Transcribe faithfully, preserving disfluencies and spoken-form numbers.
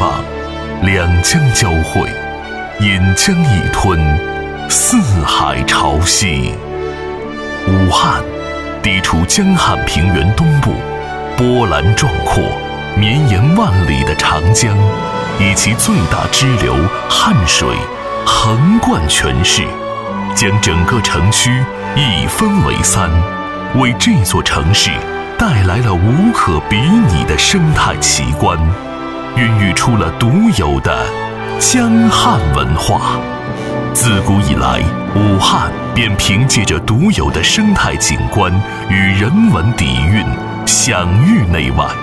傍，两江交汇，引江一吞，四海潮汐。武汉地处江汉平原东部，波澜壮阔、绵延万里的长江，以其最大支流汉水横贯全市，将整个城区一分为三，为这座城市带来了无可比拟的生态奇观，孕育出了独有的江汉文化。自古以来，武汉便凭借着独有的生态景观与人文底蕴，享誉内外。